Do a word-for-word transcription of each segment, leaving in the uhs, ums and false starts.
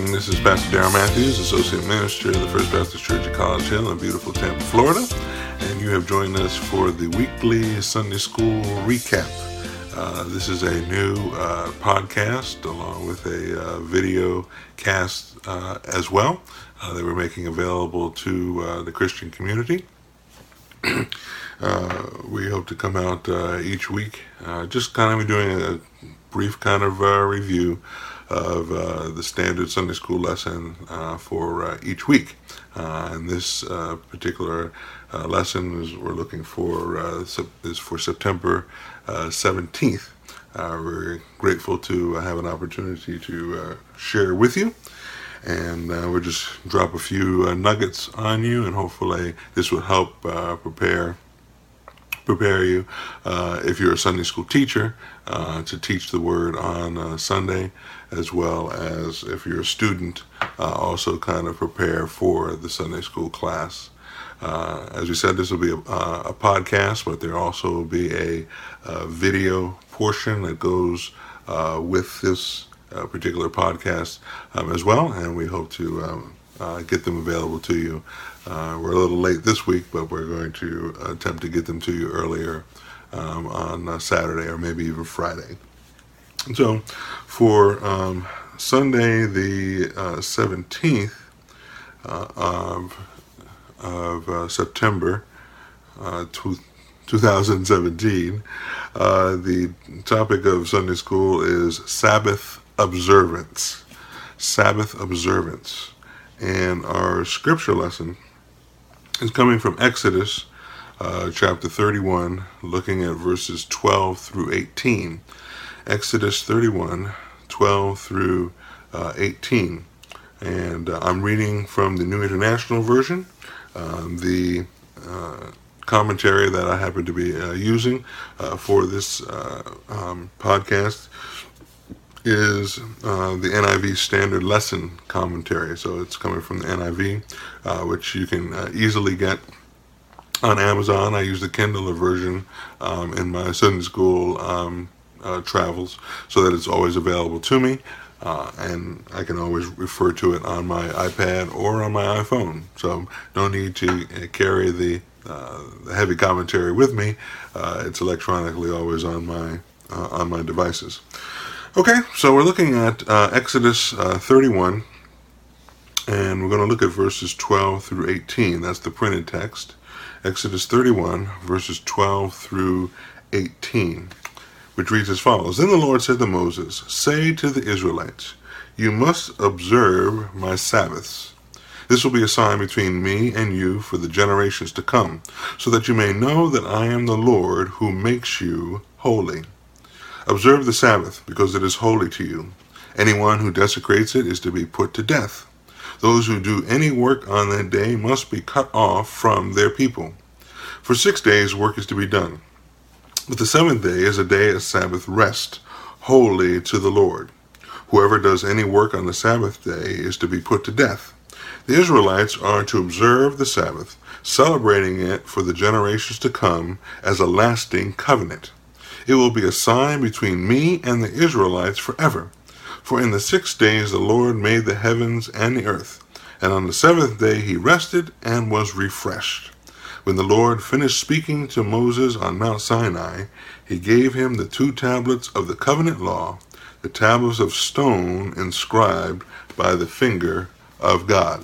This is Pastor Darrell Matthews, Associate Minister of the First Baptist Church at College Hill in beautiful Tampa, Florida. And you have joined us for the weekly Sunday School recap. Uh, this is a new uh, podcast along with a uh, video cast uh, as well uh, that we're making available to uh, the Christian community. uh, we hope to come out uh, each week, uh, just kind of doing a brief kind of uh, review of uh, the standard Sunday school lesson uh, for uh, each week. Uh, and this uh, particular uh, lesson is we're looking for uh, is for September uh, seventeenth. Uh, we're grateful to have an opportunity to uh, share with you, and uh, we'll just drop a few uh, nuggets on you, and hopefully this will help uh, prepare prepare you uh, if you're a Sunday school teacher uh, to teach the word on uh, Sunday, as well as if you're a student, uh, also kind of prepare for the Sunday school class. Uh, as we said, this will be a, uh, a podcast, but there also will be a, a video portion that goes uh, with this uh, particular podcast um, as well, and we hope to um, uh, get them available to you. Uh, we're a little late this week, but we're going to attempt to get them to you earlier um, on uh, Saturday or maybe even Friday. So for um, Sunday the uh, seventeenth uh, of, of uh, September uh, two thousand seventeen, uh, the topic of Sunday school is Sabbath observance. Sabbath observance. And our scripture lesson is coming from Exodus uh, chapter thirty-one, looking at verses twelve through eighteen. Exodus thirty-one, twelve through uh, eighteen. And uh, I'm reading from the New International Version. Um, the uh, commentary that I happen to be uh, using uh, for this uh, um, podcast is uh, the N I V Standard Lesson Commentary. So it's coming from the N I V, uh, which you can uh, easily get on Amazon. I use the Kindle version um, in my Sunday school um, uh, travels so that it's always available to me. Uh, and I can always refer to it on my iPad or on my iPhone. So no need to carry the, uh, the heavy commentary with me. Uh, it's electronically always on my uh, on my devices. Okay, so we're looking at uh, Exodus uh, thirty-one, and we're going to look at verses twelve through eighteen. That's the printed text. Exodus thirty-one, verses twelve through eighteen, which reads as follows. Then the Lord said to Moses, "Say to the Israelites, you must observe my Sabbaths. This will be a sign between me and you for the generations to come, so that you may know that I am the Lord who makes you holy. Observe the Sabbath, because it is holy to you. Anyone who desecrates it is to be put to death. Those who do any work on that day must be cut off from their people. For six days work is to be done. But the seventh day is a day of Sabbath rest, holy to the Lord. Whoever does any work on the Sabbath day is to be put to death. The Israelites are to observe the Sabbath, celebrating it for the generations to come as a lasting covenant. It will be a sign between me and the Israelites forever. For in the six days the Lord made the heavens and the earth, and on the seventh day he rested and was refreshed. When the Lord finished speaking to Moses on Mount Sinai, he gave him the two tablets of the covenant law, the tablets of stone inscribed by the finger of God."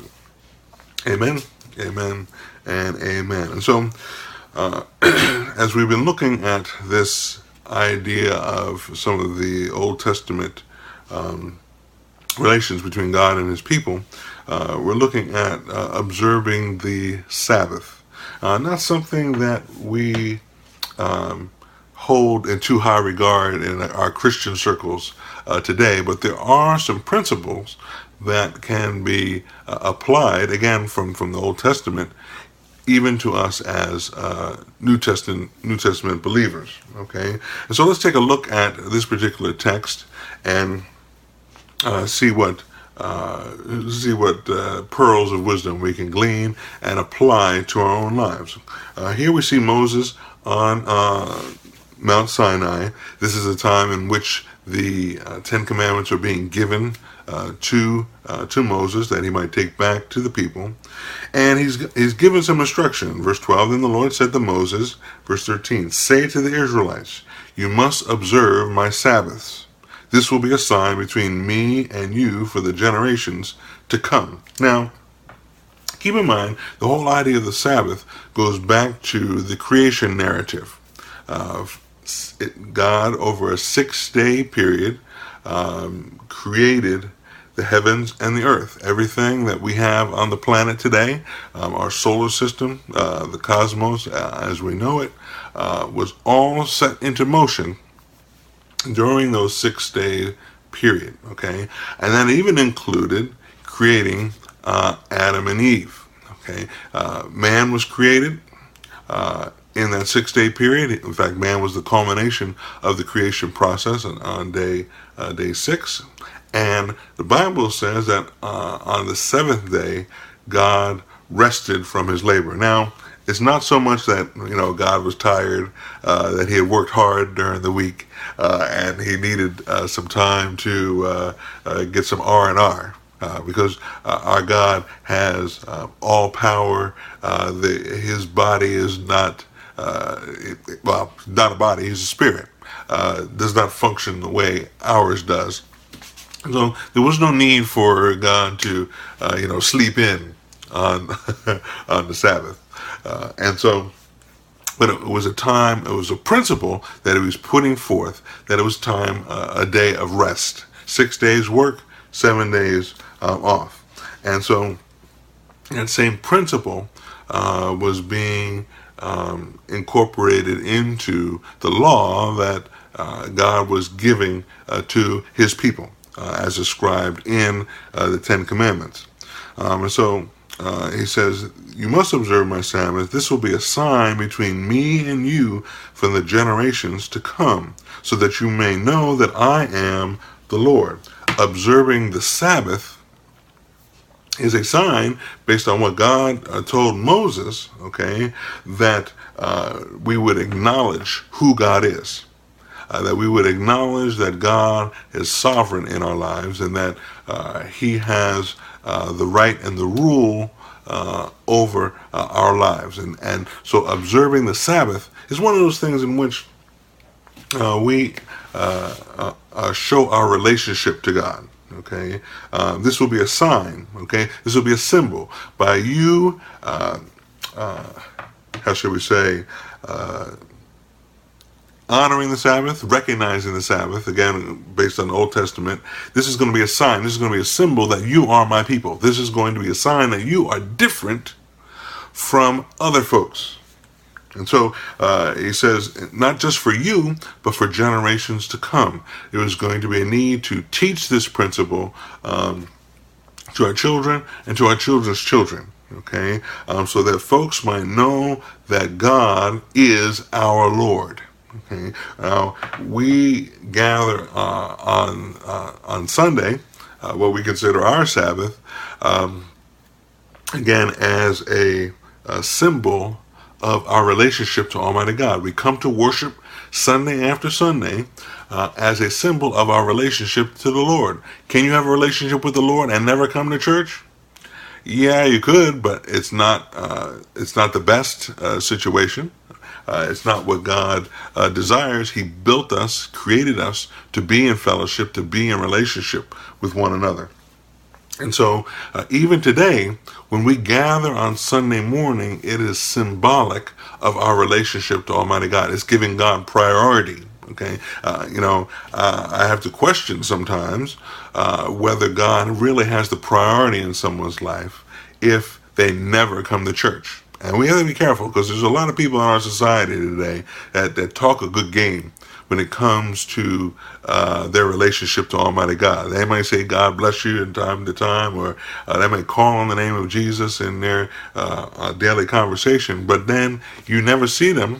Amen, amen, and amen. And so, uh, as we've been looking at this idea of some of the Old Testament um, relations between God and his people, uh, we're looking at uh, observing the Sabbath. Uh, not something that we um, hold in too high regard in our Christian circles uh, today, but there are some principles that can be uh, applied, again, from, from the Old Testament, even to us as uh, New Testament New Testament believers. Okay, and so let's take a look at this particular text and uh, see what uh, see what uh, pearls of wisdom we can glean and apply to our own lives. Uh, here we see Moses on uh, Mount Sinai. This is a time in which the uh, Ten Commandments are being given uh, to uh, to Moses that he might take back to the people. And he's he's given some instruction. Verse twelve, then the Lord said to Moses, verse thirteen, say to the Israelites, you must observe my Sabbaths. This will be a sign between me and you for the generations to come. Now, keep in mind, the whole idea of the Sabbath goes back to the creation narrative. Uh, it, God, over a six-day period, um, created the heavens and the earth. Everything that we have on the planet today, um, our solar system, uh, the cosmos uh, as we know it, uh, was all set into motion during those six-day period, okay? And that even included creating uh, Adam and Eve, okay? Uh, man was created uh, in that six-day period. In fact, man was the culmination of the creation process on, on day uh, day six. And the Bible says that uh, on the seventh day, God rested from his labor. Now, it's not so much that, you know, God was tired, uh, that he had worked hard during the week, uh, and he needed uh, some time to uh, uh, get some R and R, uh, because uh, our God has uh, all power. Uh, the, his body is not, uh, it, well, not a body, he's a spirit. Uh, does not function the way ours does. So there was no need for God to, uh, you know, sleep in on on the Sabbath. Uh, and so, but it was a time, it was a principle that he was putting forth, that it was time, uh, a day of rest. Six days work, seven days uh, off. And so that same principle uh, was being um, incorporated into the law that uh, God was giving uh, to his people, uh, as described in uh, the Ten Commandments. Um, and so uh, he says, you must observe my Sabbath. This will be a sign between me and you for the generations to come, so that you may know that I am the Lord. Observing the Sabbath is a sign, based on what God uh, told Moses, okay, that uh, we would acknowledge who God is. Uh, that we would acknowledge that God is sovereign in our lives, and that uh, he has uh, the right and the rule uh, over uh, our lives. And, and so observing the Sabbath is one of those things in which uh, we uh, uh, uh, show our relationship to God. Okay, uh, this will be a sign. Okay, this will be a symbol by you. Uh, uh, how should we say? Uh, honoring the Sabbath, recognizing the Sabbath, again, based on the Old Testament. This is going to be a sign. This is going to be a symbol that you are my people. This is going to be a sign that you are different from other folks. And so uh, he says, not just for you, but for generations to come. There is going to be a need to teach this principle um, to our children and to our children's children. Okay, um, so that folks might know that God is our Lord. Okay, now we gather uh, on uh, on Sunday, uh, what we consider our Sabbath, um, again as a, a symbol of our relationship to Almighty God. We come to worship Sunday after Sunday uh, as a symbol of our relationship to the Lord. Can you have a relationship with the Lord and never come to church? Yeah, you could, but it's not uh, it's not the best uh, situation. Uh, it's not what God uh, desires. He built us, created us to be in fellowship, to be in relationship with one another. And so uh, even today, when we gather on Sunday morning, it is symbolic of our relationship to Almighty God. It's giving God priority. Okay, uh, you know, uh, I have to question sometimes uh, whether God really has the priority in someone's life if they never come to church. And we have to be careful, because there's a lot of people in our society today that, that talk a good game when it comes to uh, their relationship to Almighty God. They might say, God bless you in time to time, or uh, they might call on the name of Jesus in their uh, uh, daily conversation, but then you never see them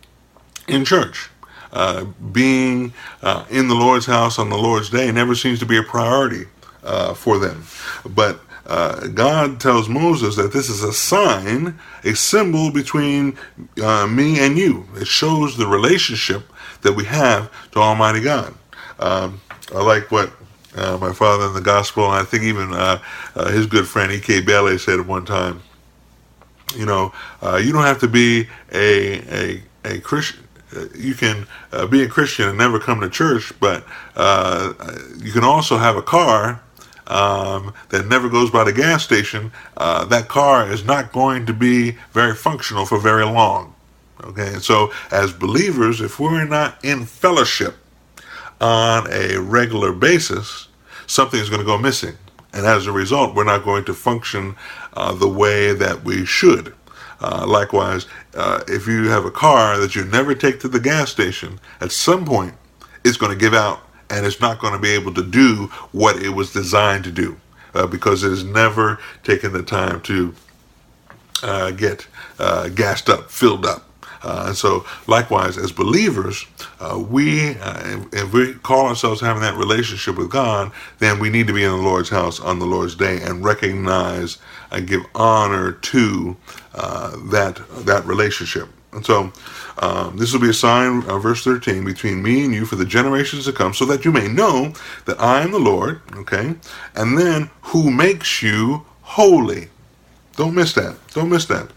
in church. Uh, being uh, in the Lord's house on the Lord's day never seems to be a priority uh, for them. But Uh, God tells Moses that this is a sign, a symbol between uh, me and you. It shows the relationship that we have to Almighty God. Um, I like what uh, my father in the gospel, and I think even uh, uh, his good friend E K Bailey said at one time. You know, uh, you don't have to be a a a Christian. You can uh, be a Christian and never come to church, but uh, you can also have a car um, that never goes by the gas station. Uh, that car is not going to be very functional for very long. Okay, and so as believers, if we're not in fellowship on a regular basis, something is going to go missing. And as a result, we're not going to function uh, the way that we should. Uh, likewise, uh, if you have a car that you never take to the gas station, at some point it's going to give out and it's not going to be able to do what it was designed to do uh, because it has never taken the time to uh, get uh, gassed up, filled up. Uh, and so, likewise, as believers, uh, we, uh, if we call ourselves having that relationship with God, then we need to be in the Lord's house on the Lord's day and recognize and give honor to uh, that that relationship. And so, um, this will be a sign, uh, verse thirteen, between me and you for the generations to come, so that you may know that I am the Lord. Okay, and then who makes you holy. Don't miss that. Don't miss that.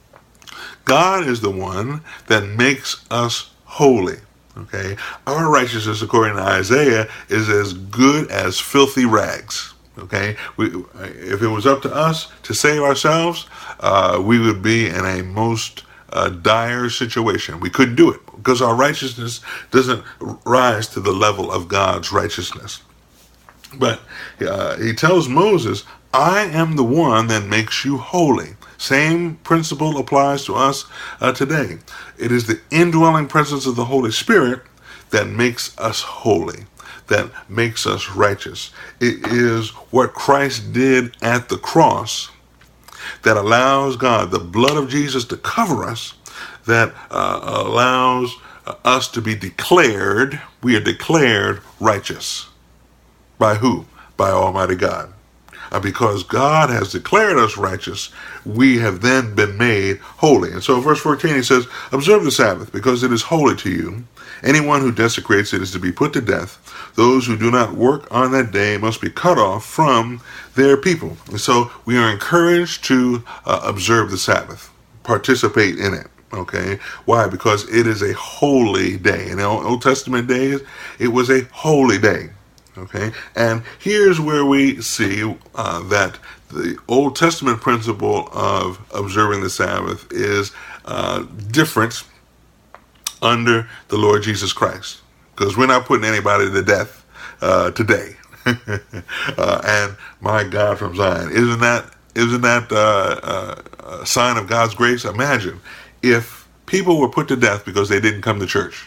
God is the one that makes us holy. Okay, our righteousness, according to Isaiah, is as good as filthy rags. Okay, we, if it was up to us to save ourselves, uh, we would be in a most uh, dire situation. We couldn't do it because our righteousness doesn't rise to the level of God's righteousness. But uh, he tells Moses, I am the one that makes you holy. Same principle applies to us uh, today. It is the indwelling presence of the Holy Spirit that makes us holy, that makes us righteous. It is what Christ did at the cross that allows God, the blood of Jesus, to cover us, that uh, allows us to be declared, we are declared righteous. By who? By Almighty God. Uh, because God has declared us righteous, we have then been made holy. And so verse fourteen, he says, observe the Sabbath, because it is holy to you. Anyone who desecrates it is to be put to death. Those who do not work on that day must be cut off from their people. And so we are encouraged to uh, observe the Sabbath, participate in it. Okay, why? Because it is a holy day. In the Old Testament days, it was a holy day. Okay, and here's where we see uh, that the Old Testament principle of observing the Sabbath is uh, different under the Lord Jesus Christ, because we're not putting anybody to death uh, today. uh, and my God from Zion, isn't that isn't that uh, uh, a sign of God's grace? Imagine if people were put to death because they didn't come to church.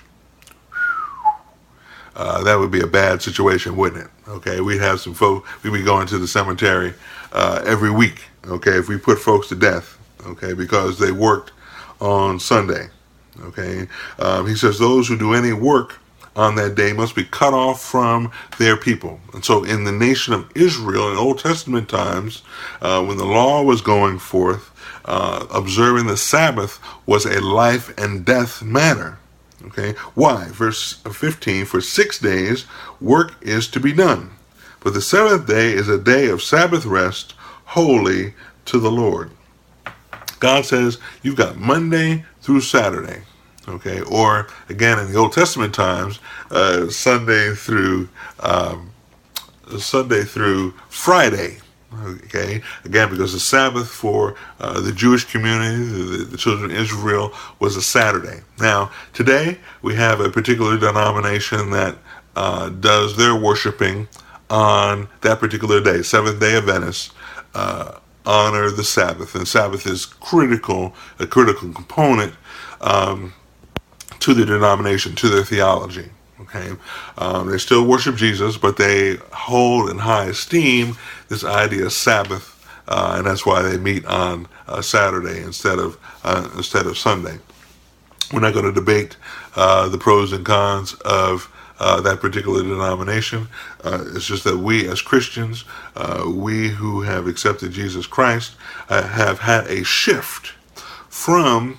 Uh, that would be a bad situation, wouldn't it? Okay, we'd have some folk, we'd be going to the cemetery uh, every week, okay, if we put folks to death, okay, because they worked on Sunday, okay. Um, he says, those who do any work on that day must be cut off from their people. And so in the nation of Israel in Old Testament times, uh, when the law was going forth, uh, observing the Sabbath was a life and death matter. Okay, why? Verse fifteen, for six days work is to be done, but the seventh day is a day of Sabbath rest, holy to the Lord. God says you've got Monday through Saturday, okay, or again in the Old Testament times, uh, Sunday through um, Sunday through Friday. Okay, again, because the Sabbath for uh, the Jewish community, the, the children of Israel, was a Saturday. Now, today, we have a particular denomination that uh, does their worshiping on that particular day, Seventh Day Adventists, uh, honor the Sabbath. And Sabbath is critical, a critical component um, to the denomination, to their theology. Okay, um, they still worship Jesus, but they hold in high esteem this idea of Sabbath, uh, and that's why they meet on uh, Saturday instead of uh, instead of Sunday. We're not going to debate uh, the pros and cons of uh, that particular denomination. Uh, it's just that we, as Christians, uh, we who have accepted Jesus Christ, uh, have had a shift from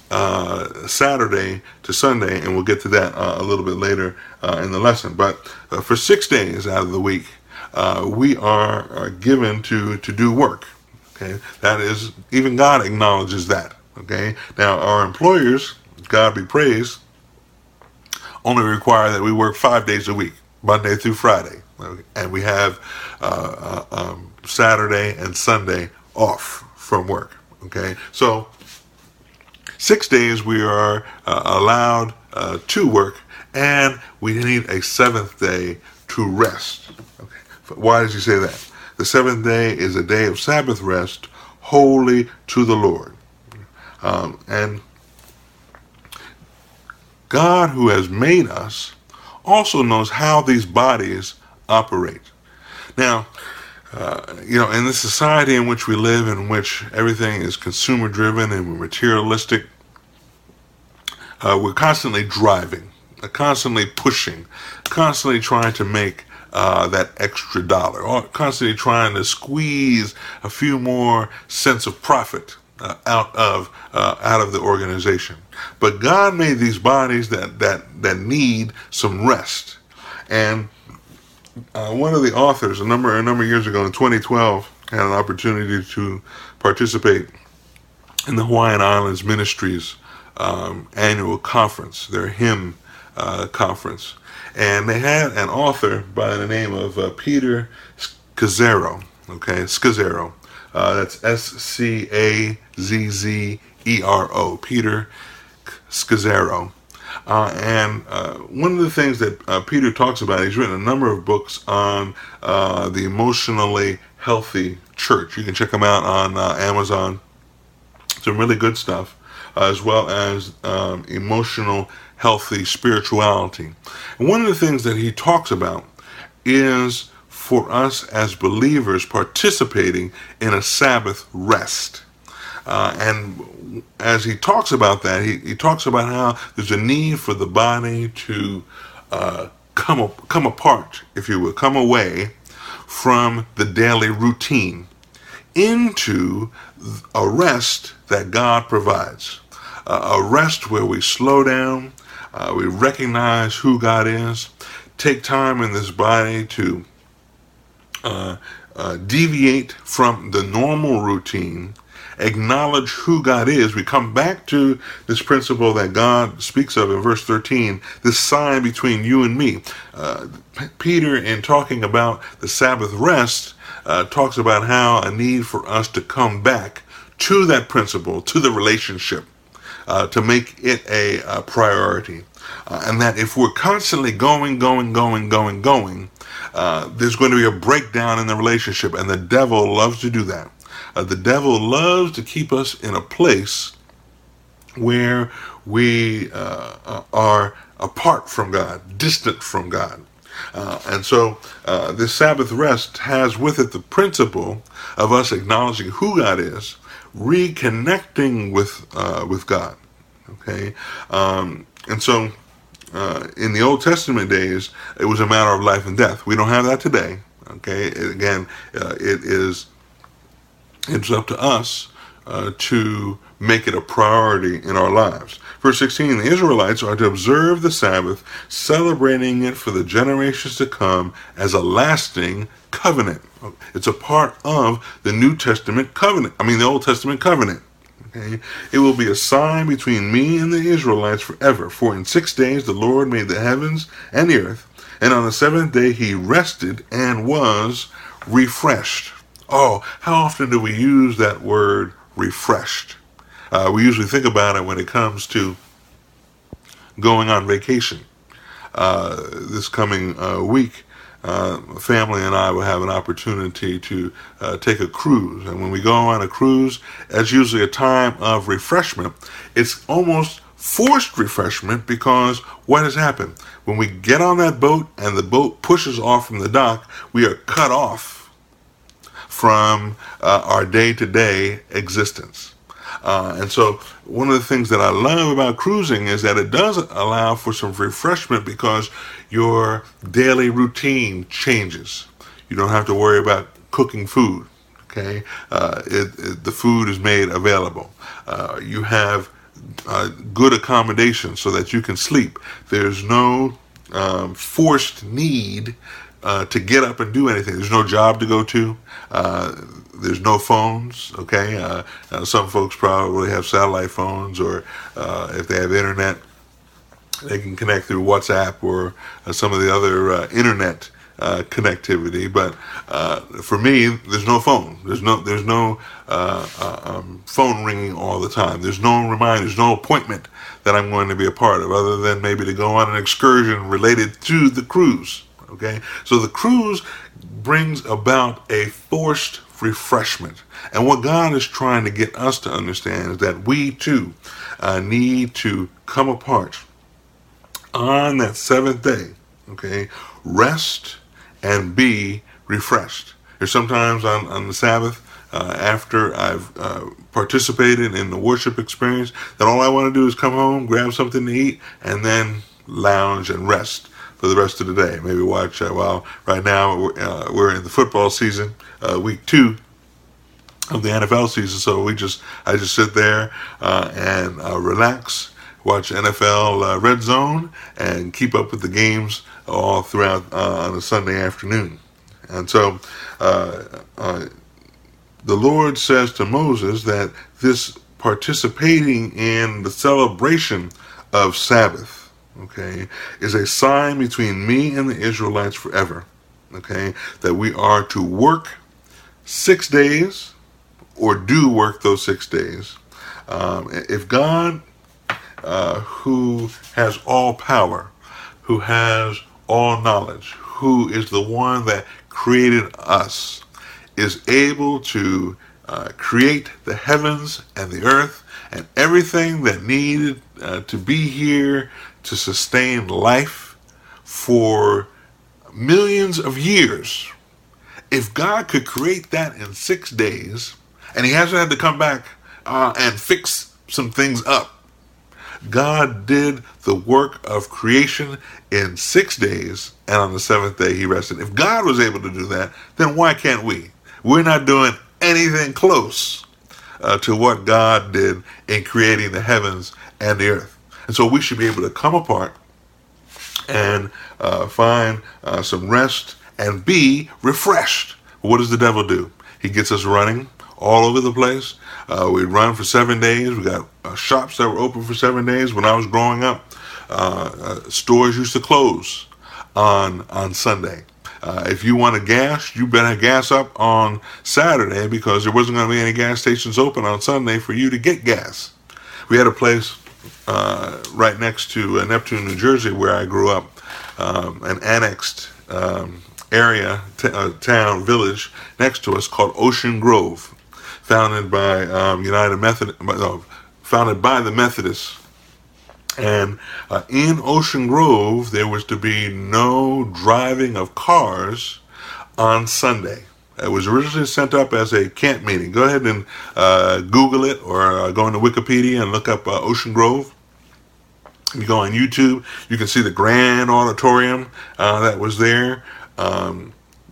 uh, Saturday to Sunday, and we'll get to that uh, a little bit later uh, in the lesson. But uh, for six days out of the week, uh, we are, are given to, to do work. Okay, that is, even God acknowledges that. Okay, now our employers, God be praised, only require that we work five days a week, Monday through Friday, and we have uh, uh, um, Saturday and Sunday off from work. Okay, so six days we are uh, allowed uh, to work, and we need a seventh day to rest. Okay, why does he say that? The seventh day is a day of Sabbath rest, holy to the Lord. Um, and God, who has made us, also knows how these bodies operate. Now, uh, you know, in the society in which we live, in which everything is consumer driven and we're materialistic, uh, we're constantly driving, uh, constantly pushing, constantly trying to make uh, that extra dollar, or constantly trying to squeeze a few more cents of profit uh, out of uh, out of the organization. But God made these bodies that that that need some rest. And uh, one of the authors, a number a number of years ago in twenty twelve, had an opportunity to participate in the Hawaiian Islands Ministries um, annual conference, their hymn uh, conference. And they had an author by the name of uh, Peter Scazzero, okay, Scazzero. Uh, that's S C A Z Z E R O, Peter Scazzero. Uh, and uh, one of the things that uh, Peter talks about, he's written a number of books on uh, the emotionally healthy church. You can check them out on uh, Amazon. Some really good stuff, uh, as well as um, emotional healthy spirituality. And one of the things that he talks about is for us as believers participating in a Sabbath rest. Uh, and as he talks about that, he, he talks about how there's a need for the body to uh, come, come apart, if you will, come away from the daily routine into a rest that God provides. Uh, a rest where we slow down, uh, we recognize who God is, take time in this body to uh, uh, deviate from the normal routine, acknowledge who God is. We come back to this principle that God speaks of in verse thirteen, this sign between you and me. Uh, Peter, in talking about the Sabbath rest, uh, talks about how a need for us to come back to that principle, to the relationship, uh, to make it a, a priority. Uh, and that if we're constantly going, going, going, going, going, uh, there's going to be a breakdown in the relationship, and the devil loves to do that. Uh, the devil loves to keep us in a place where we uh, are apart from God, distant from God. Uh, and so uh, this Sabbath rest has with it the principle of us acknowledging who God is, reconnecting with uh, with God. Okay, um, and so uh, in the Old Testament days, it was a matter of life and death. We don't have that today. Okay, again, uh, it is. It's up to us uh, to make it a priority in our lives. Verse sixteen, the Israelites are to observe the Sabbath, celebrating it for the generations to come as a lasting covenant. It's a part of the New Testament covenant. I mean, the Old Testament covenant. Okay? It will be a sign between me and the Israelites forever. For in six days the Lord made the heavens and the earth, and on the seventh day he rested and was refreshed. Oh, how often do we use that word refreshed? Uh, we usually think about it when it comes to going on vacation. Uh, this coming uh, week, uh, family and I will have an opportunity to uh, take a cruise. And when we go on a cruise, that's usually a time of refreshment. It's almost forced refreshment because what has happened? When we get on that boat and the boat pushes off from the dock, we are cut off from uh, our day-to-day existence. Uh, and so one of the things that I love about cruising is that it does allow for some refreshment because your daily routine changes. You don't have to worry about cooking food, okay? Uh, it, it, the food is made available. Uh, you have uh, good accommodation so that you can sleep. There's no um, forced need uh, to get up and do anything. There's no job to go to. Uh, there's no phones, okay? Uh, uh, some folks probably have satellite phones, or uh, if they have internet, they can connect through WhatsApp or uh, some of the other uh, internet uh, connectivity. But uh, for me, there's no phone. There's no there's no uh, uh, um, phone ringing all the time. There's no reminder. There's no appointment that I'm going to be a part of, other than maybe to go on an excursion related to the cruise. Okay, so the cruise brings about a forced refreshment. And what God is trying to get us to understand is that we too uh, need to come apart on that seventh day, okay, rest and be refreshed. There's sometimes on, on the Sabbath, uh, after I've uh, participated in the worship experience, that all I want to do is come home, grab something to eat, and then lounge and rest for the rest of the day. Maybe watch, uh, well, right now we're, uh, we're in the football season, uh, week two of the N F L season, so we just, I just sit there uh, and uh, relax, watch N F L uh, Red Zone, and keep up with the games all throughout uh, on a Sunday afternoon. And so uh, uh, the Lord says to Moses that this participating in the celebration of Sabbath, okay, is a sign between me and the Israelites forever, okay, that we are to work six days or do work those six days. Um, if God, uh, who has all power, who has all knowledge, who is the one that created us, is able to uh, create the heavens and the earth and everything that needed uh, to be here to sustain life for millions of years. If God could create that in six days, and he hasn't had to come back uh, and fix some things up, God did the work of creation in six days, and on the seventh day he rested. If God was able to do that, then why can't we? We're not doing anything close uh, to what God did in creating the heavens and the earth. And so we should be able to come apart and uh, find uh, some rest and be refreshed. What does the devil do? He gets us running all over the place. Uh, we run for seven days. We got uh, shops that were open for seven days. When I was growing up, uh, uh, stores used to close on on Sunday. Uh, if you wanted gas, you better gas up on Saturday, because there wasn't going to be any gas stations open on Sunday for you to get gas. We had a place uh, right next to uh, Neptune, New Jersey, where I grew up, um, an annexed um, area, t- uh, town, village next to us called Ocean Grove, founded by um, United Methodist, no, founded by the Methodists. And uh, in Ocean Grove, there was to be no driving of cars on Sunday. It was originally sent up as a camp meeting. Go ahead and uh, Google it, or uh, go into Wikipedia and look up uh, Ocean Grove. You go on YouTube, you can see the grand auditorium uh, that was there. Um,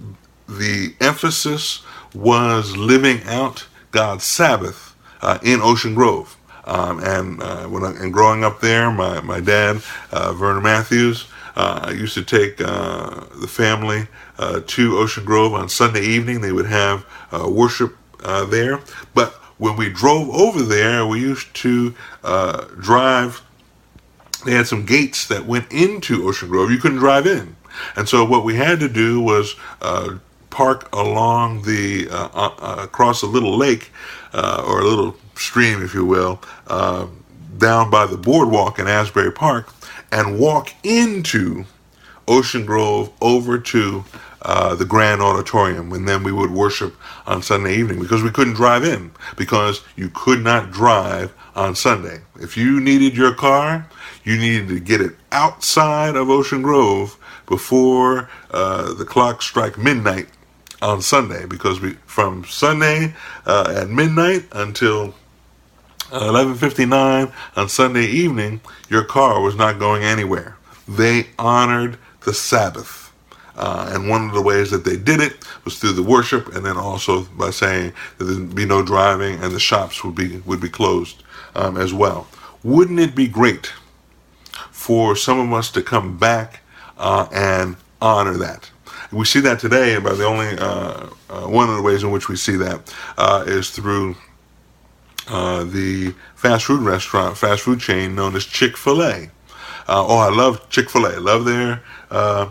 the emphasis was living out God's Sabbath uh, in Ocean Grove. Um, and uh, when I, and growing up there, my, my dad, uh, Vernon Matthews, uh, used to take uh, the family uh, to Ocean Grove on Sunday evening. They would have uh, worship uh, there. But when we drove over there, we used to uh, drive. They had some gates that went into Ocean Grove. You couldn't drive in. And so what we had to do was uh, park along the, uh, uh, across a little lake, uh, or a little stream, if you will, uh, down by the boardwalk in Asbury Park, and walk into Ocean Grove over to uh, the Grand Auditorium, and then we would worship on Sunday evening, because we couldn't drive in, because you could not drive on Sunday. If you needed your car, you needed to get it outside of Ocean Grove before uh, the clock strike midnight on Sunday, because we from Sunday uh, at midnight until uh, eleven fifty-nine on Sunday evening, your car was not going anywhere. They honored the Sabbath. Uh, and one of the ways that they did it was through the worship, and then also by saying that there'd be no driving and the shops would be would be closed um, as well. Wouldn't it be great for some of us to come back uh, and honor that? We see that today, but the only uh, uh, one of the ways in which we see that uh, is through uh, the fast food restaurant, fast food chain known as Chick-fil-A. Uh, oh, I love Chick-fil-A. I love their uh,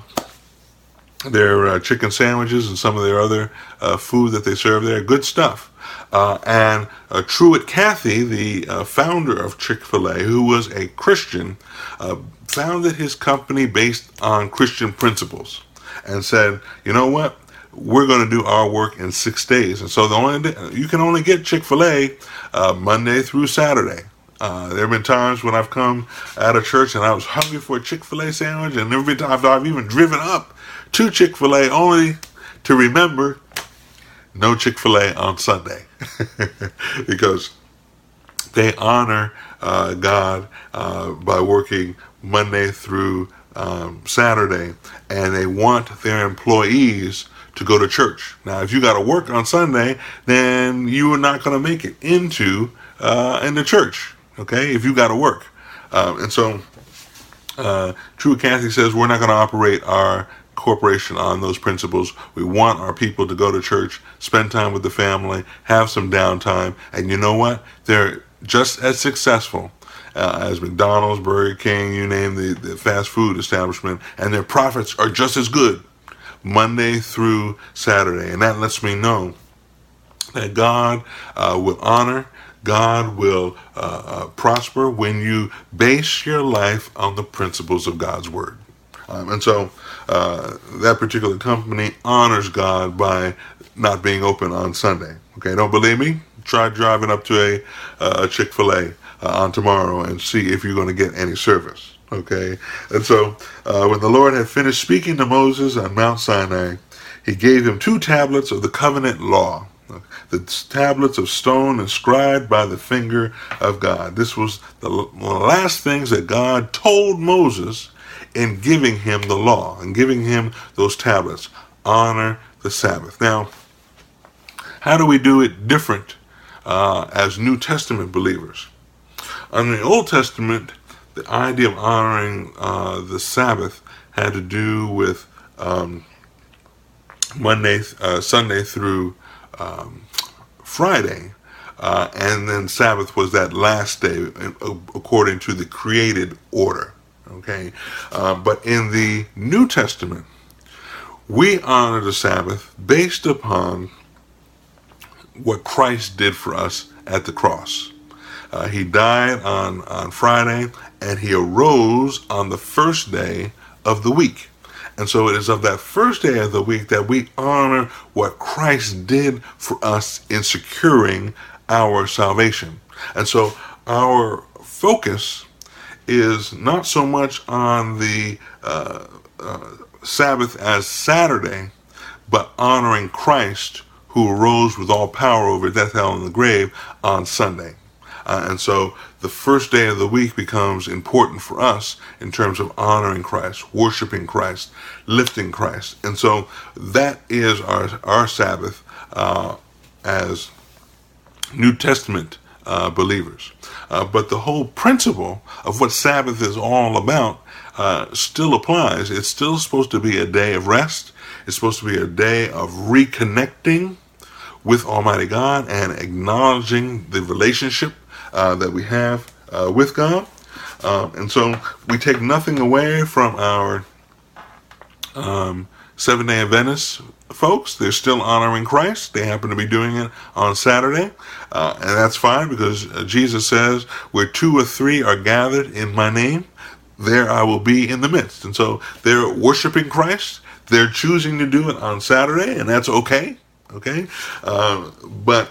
their uh, chicken sandwiches and some of their other uh, food that they serve there. Good stuff. Uh, and uh, Truett Cathy, the uh, founder of Chick-fil-A, who was a Christian, uh, founded his company based on Christian principles and said, you know what? We're going to do our work in six days. And so the only day, you can only get Chick-fil-A uh, Monday through Saturday. Uh, there have been times when I've come out of church and I was hungry for a Chick-fil-A sandwich, and every time I've even driven up to Chick-fil-A only to remember no Chick-fil-A on Sunday because they honor uh, God uh, by working Monday through um, Saturday, and they want their employees to go to church. Now, if you got to work on Sunday, then you are not going to make it into uh, in the church. Okay, if you got to work, um, and so uh, Truett Cathy says we're not going to operate our corporation on those principles. We want our people to go to church, spend time with the family, have some downtime, and you know what? They're just as successful uh, as McDonald's, Burger King, you name the, the fast food establishment, and their profits are just as good Monday through Saturday. And that lets me know that God uh, will honor, God will uh, uh, prosper when you base your life on the principles of God's word. Um, and so uh, that particular company honors God by not being open on Sunday. Okay, don't believe me? Try driving up to a, uh, a Chick-fil-A uh, on tomorrow and see if you're going to get any service. Okay, and so uh, when the Lord had finished speaking to Moses on Mount Sinai, he gave him two tablets of the covenant law, the tablets of stone inscribed by the finger of God. This was the last things that God told Moses in giving him the law and giving him those tablets. Honor the Sabbath. Now, how do we do it different uh, as New Testament believers? In the Old Testament, the idea of honoring uh, the Sabbath had to do with um, Monday, uh, Sunday through um, Friday, uh, and then Sabbath was that last day according to the created order. Okay, uh, but in the New Testament, we honor the Sabbath based upon what Christ did for us at the cross. Uh, he died on, on Friday, and he arose on the first day of the week. And so it is of that first day of the week that we honor what Christ did for us in securing our salvation. And so our focus is not so much on the uh, uh, Sabbath as Saturday, but honoring Christ who arose with all power over death, hell, and the grave on Sunday. Uh, and so the first day of the week becomes important for us in terms of honoring Christ, worshiping Christ, lifting Christ. And so that is our, our Sabbath uh, as New Testament uh, believers. Uh, but the whole principle of what Sabbath is all about uh, still applies. It's still supposed to be a day of rest. It's supposed to be a day of reconnecting with Almighty God and acknowledging the relationship Uh, that we have uh, with God. Uh, and so we take nothing away from our um, Seventh-day Adventist folks. They're still honoring Christ. They happen to be doing it on Saturday. Uh, and that's fine because uh, Jesus says, where two or three are gathered in my name, there I will be in the midst. And so they're worshiping Christ. They're choosing to do it on Saturday, and that's okay. Okay? Uh, but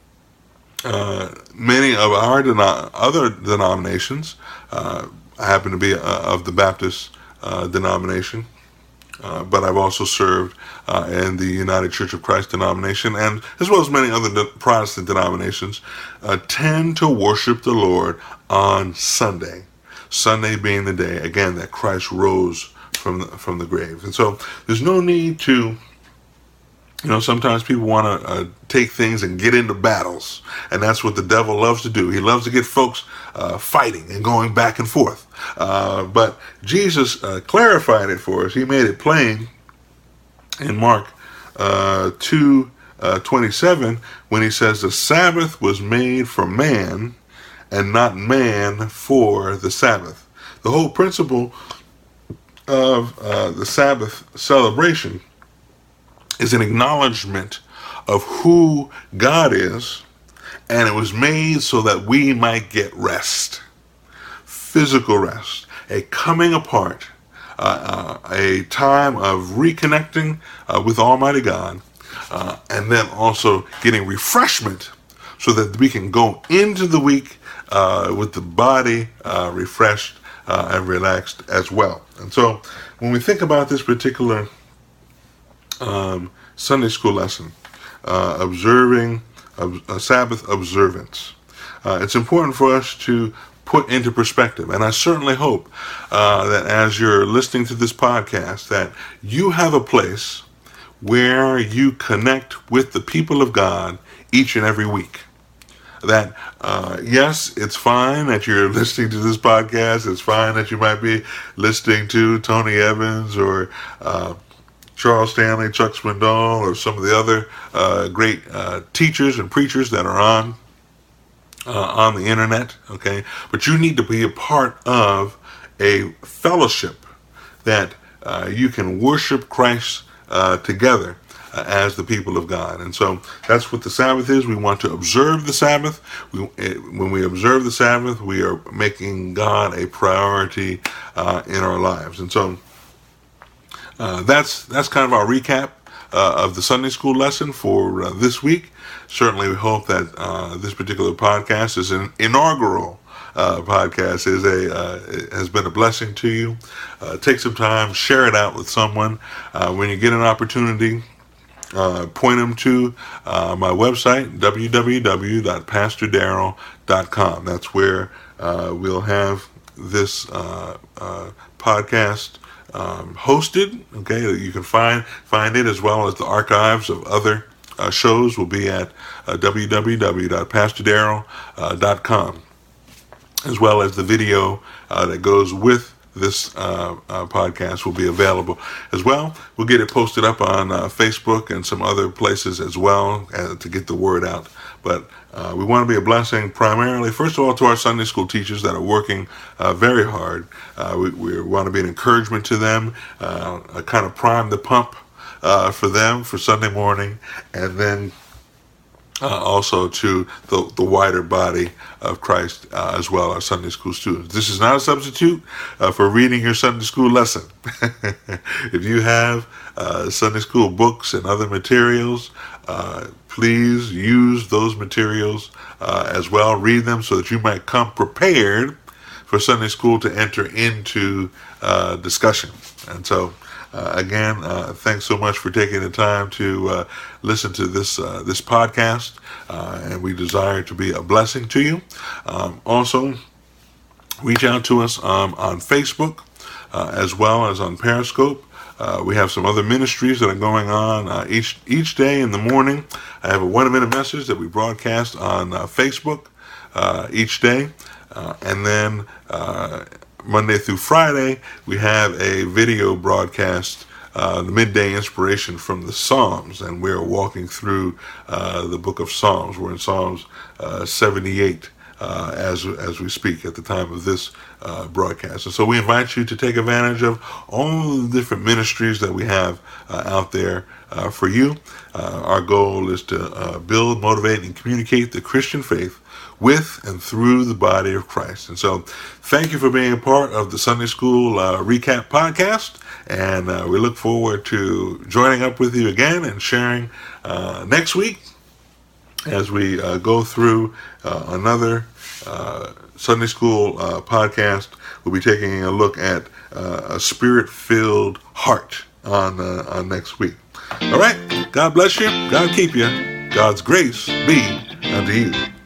Uh, many of our deno- other denominations, uh, I happen to be uh, of the Baptist uh, denomination, uh, but I've also served uh, in the United Church of Christ denomination, and as well as many other de- Protestant denominations, uh, tend to worship the Lord on Sunday. Sunday being the day, again, that Christ rose from the, from the grave. And so there's no need to You know, sometimes people want to uh, take things and get into battles, and that's what the devil loves to do. He loves to get folks uh, fighting and going back and forth. Uh, but Jesus uh, clarified it for us. He made it plain in Mark uh, two twenty-seven when he says, "The Sabbath was made for man, and not man for the Sabbath." The whole principle of uh, the Sabbath celebration is an acknowledgement of who God is, and it was made so that we might get rest, physical rest, a coming apart, uh, uh, a time of reconnecting uh, with Almighty God, uh, and then also getting refreshment so that we can go into the week uh, with the body uh, refreshed uh, and relaxed as well. And so when we think about this particular Um, Sunday school lesson, uh, observing uh, a Sabbath observance, uh, it's important for us to put into perspective. And I certainly hope uh, that as you're listening to this podcast, that you have a place where you connect with the people of God each and every week. That, uh, yes, it's fine that you're listening to this podcast. It's fine that you might be listening to Tony Evans or uh, Charles Stanley, Chuck Swindoll, or some of the other uh, great uh, teachers and preachers that are on uh, on the internet, okay? But you need to be a part of a fellowship that uh, you can worship Christ uh, together uh, as the people of God. And so that's what the Sabbath is. We want to observe the Sabbath. We, it, when we observe the Sabbath, we are making God a priority uh, in our lives. And so Uh, that's that's kind of our recap uh, of the Sunday school lesson for uh, this week. Certainly, we hope that uh, this particular podcast is an inaugural uh, podcast is a uh, has been a blessing to you. Uh, take some time, share it out with someone. Uh, when you get an opportunity, uh, point them to uh, my website, w w w dot pastor darrell dot com. That's where uh, we'll have this uh, uh, podcast Um, hosted. Okay, you can find find it as well as the archives of other uh, shows will be at uh, w w w dot pastor darrell dot com, as well as the video uh, that goes with this uh, uh, podcast will be available as well. We'll get it posted up on uh, Facebook and some other places as well uh, to get the word out. But uh, we want to be a blessing primarily, first of all, to our Sunday school teachers that are working uh, very hard. Uh, we, we want to be an encouragement to them, uh, kind of prime the pump uh, for them for Sunday morning, and then Uh, also to the, the wider body of Christ uh, as well, our Sunday school students. This is not a substitute uh, for reading your Sunday school lesson. If you have uh, Sunday school books and other materials, uh, please use those materials uh, as well. Read them so that you might come prepared for Sunday school to enter into uh, discussion. And so Uh, again, uh, thanks so much for taking the time to uh, listen to this uh, this podcast, uh, and we desire to be a blessing to you. Um, also, reach out to us um, on Facebook uh, as well as on Periscope. Uh, we have some other ministries that are going on uh, each each day in the morning. I have a one-minute message that we broadcast on uh, Facebook uh, each day, uh, and then Uh, Monday through Friday, we have a video broadcast, uh, the midday inspiration from the Psalms, and we're walking through uh, the book of Psalms. We're in Psalms uh, seventy-eight uh, as as we speak at the time of this uh, broadcast. And so we invite you to take advantage of all the different ministries that we have uh, out there uh, for you. Uh, our goal is to uh, build, motivate, and communicate the Christian faith with and through the body of Christ. And so thank you for being a part of the Sunday School uh, Recap Podcast, and uh, we look forward to joining up with you again and sharing uh, next week as we uh, go through uh, another uh, Sunday School uh, podcast. We'll be taking a look at uh, a spirit-filled heart on, uh, on next week. All right, God bless you, God keep you, God's grace be unto you.